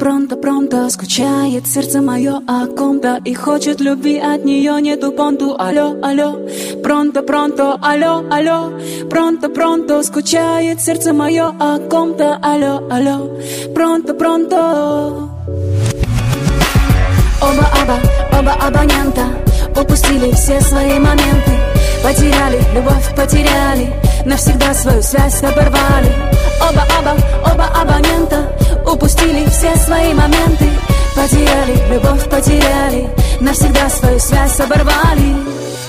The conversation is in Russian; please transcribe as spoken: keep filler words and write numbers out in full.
пронто-пронто скучает сердце мое о ком-то и хочет любви от нее, нету понту. Алло, алло, пронто-пронто, алло, алло, пронто-пронто скучает сердце мое о ком-то. Алло, алло, пронто-пронто. Оба аба, оба абонента упустили все свои моменты, потеряли любовь, потеряли, навсегда свою связь оборвали. Оба аба, оба абонента упустили все свои моменты, потеряли любовь, потеряли, навсегда свою связь оборвали.